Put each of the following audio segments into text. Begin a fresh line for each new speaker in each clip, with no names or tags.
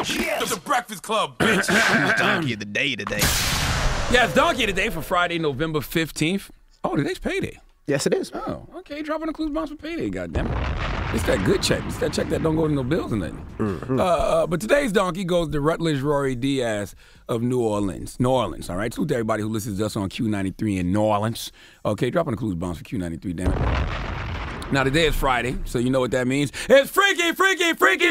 It's the Breakfast Club, bitch.
Donkey of the day today.
Yeah, it's Donkey of the Day for Friday, November 15th. Oh, today's payday.
Yes, it is.
Oh, okay. Dropping the clues bombs for payday, goddammit. It's that good check. It's that check that don't go to no bills or nothing.
Mm-hmm.
But today's donkey goes to Rutledge Rory Diaz of New Orleans. New Orleans, all right? Salute to everybody who listens to us on Q93 in New Orleans. Okay, dropping the clues bombs for Q93, damn it. Now, today is Friday, so you know what that means. It's Freaky, Freaky, Freaky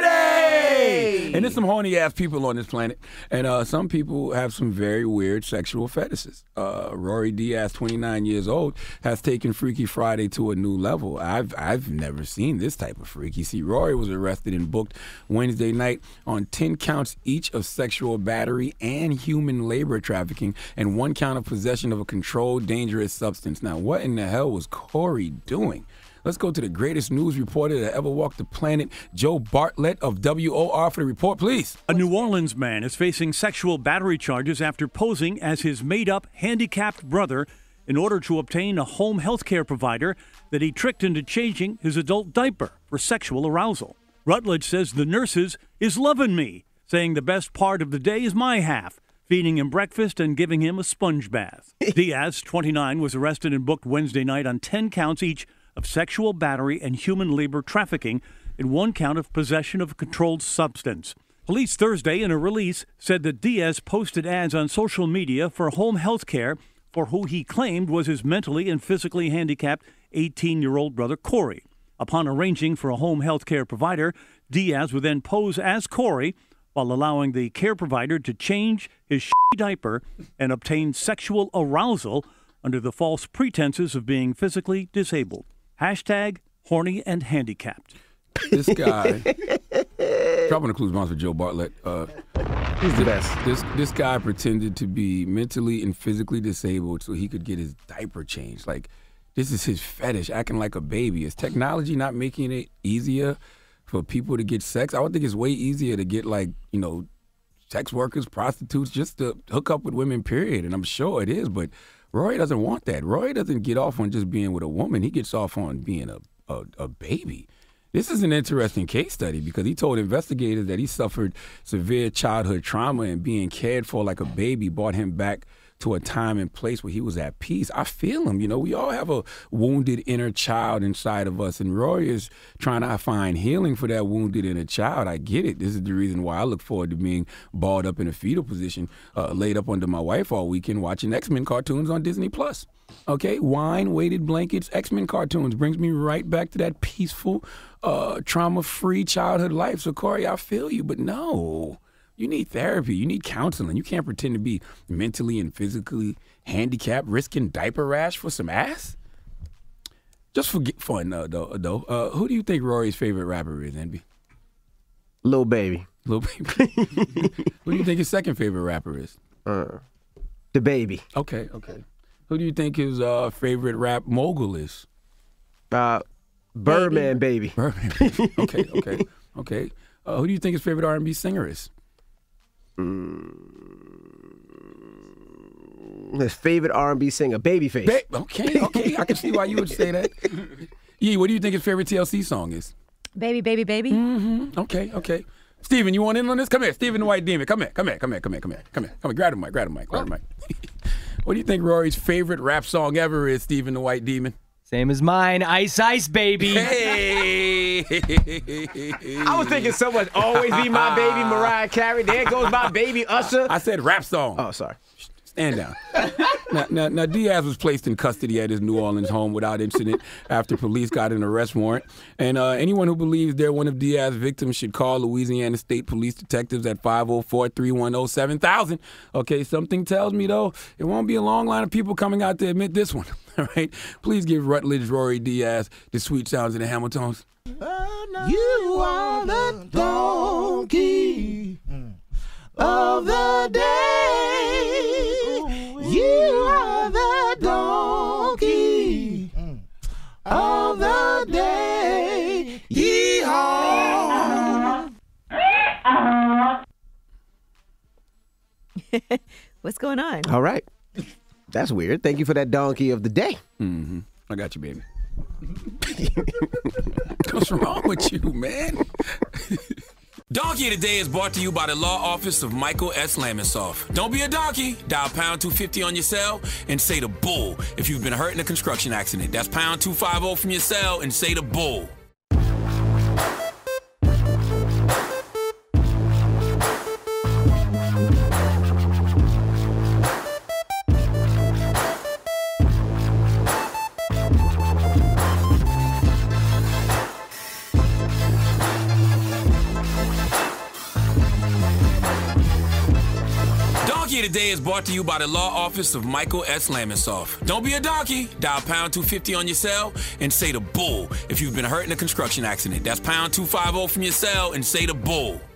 Friday! And there's some horny-ass people on this planet, and some people have some very weird sexual fetishes. Rory Diaz, 29 years old, has taken Freaky Friday to a new level. I've never seen this type of freak. You see, Rory was arrested and booked Wednesday night on 10 counts each of sexual battery and human labor trafficking, and 1 count of possession of a controlled, dangerous substance. Now, what in the hell was Corey doing? Let's go to the greatest news reporter that ever walked the planet, Joe Bartlett of WOR for the report, please.
A New Orleans man is facing sexual battery charges after posing as his made-up handicapped brother in order to obtain a home health care provider that he tricked into changing his adult diaper for sexual arousal. Rutledge says the nurses is loving me, saying the best part of the day is my half, feeding him breakfast and giving him a sponge bath. Diaz, 29, was arrested and booked Wednesday night on 10 counts each of sexual battery and human labor trafficking and 1 count of possession of a controlled substance. Police Thursday, in a release, said that Diaz posted ads on social media for home health care for who he claimed was his mentally and physically handicapped 18-year-old brother Corey. Upon arranging for a home health care provider, Diaz would then pose as Corey while allowing the care provider to change his diaper and obtain sexual arousal under the false pretenses of being physically disabled. Hashtag horny and handicapped.
This guy, dropping the clues bombs for Joe Bartlett.
He's the best.
This guy pretended to be mentally and physically disabled so he could get his diaper changed. Like, this is his fetish, acting like a baby. Is technology not making it easier for people to get sex? I would think it's way easier to get, like, you know, sex workers, prostitutes, just to hook up with women, period. And I'm sure it is, but Roy doesn't want that. Roy doesn't get off on just being with a woman. He gets off on being a baby. This is an interesting case study because he told investigators that he suffered severe childhood trauma and being cared for like a baby brought him back to a time and place where he was at peace. I feel him. You know, we all have a wounded inner child inside of us, and Roy is trying to find healing for that wounded inner child. I get it. This is the reason why I look forward to being balled up in a fetal position, laid up under my wife all weekend watching X-Men cartoons on Disney+. Okay, wine, weighted blankets, X-Men cartoons brings me right back to that peaceful, trauma-free childhood life. So, Corey, I feel you, but no. You need therapy. You need counseling. You can't pretend to be mentally and physically handicapped, risking diaper rash for some ass. Just for fun, though. Who do you think Rory's favorite rapper is, Envy?
Lil Baby.
Lil Baby. Who do you think his second favorite rapper is?
The Baby.
Okay. Who do you think his favorite rap mogul is?
Birdman Baby.
Birdman Baby. Okay. Who do you think his favorite R&B singer is?
His favorite R&B singer, Babyface.
Okay. I can see why you would say that. Yee, what do you think his favorite TLC song is?
Baby, baby, baby.
Mm-hmm. Okay. Steven, you want in on this? Come here, Steven the White Demon. Come here. Grab the mic. What do you think Rory's favorite rap song ever is, Steven the White Demon?
Same as mine, Ice Ice Baby.
Hey!
I was thinking someone always be my baby, Mariah Carey. There goes my baby, Usher.
I said rap song.
Oh, sorry.
Stand down. Now, Diaz was placed in custody at his New Orleans home without incident after police got an arrest warrant. And anyone who believes they're one of Diaz's victims should call Louisiana State Police detectives at 504-310-7000. Okay, something tells me, though, it won't be a long line of people coming out to admit this one. All right? Please give Rutledge Rory Diaz the sweet sounds of the Hamiltons.
You are the donkey of the day. You are the donkey of the day. Yeehaw!
What's going on?
All right. That's weird. Thank you for that donkey of the day.
Mm-hmm. I got you, baby. What's wrong with you, man? Donkey of the Day is brought to you by the law office of Michael S. Lamonsoff. Don't be a donkey. Dial pound 250 on your cell and say the bull if you've been hurt in a construction accident. That's pound 250 from your cell and say the bull. Donkey of the Day is brought to you by the law office of Michael S. Lamonsoff. Don't be a donkey. Dial pound 250 on your cell and say the bull if you've been hurt in a construction accident. That's pound 250 from your cell and say the bull.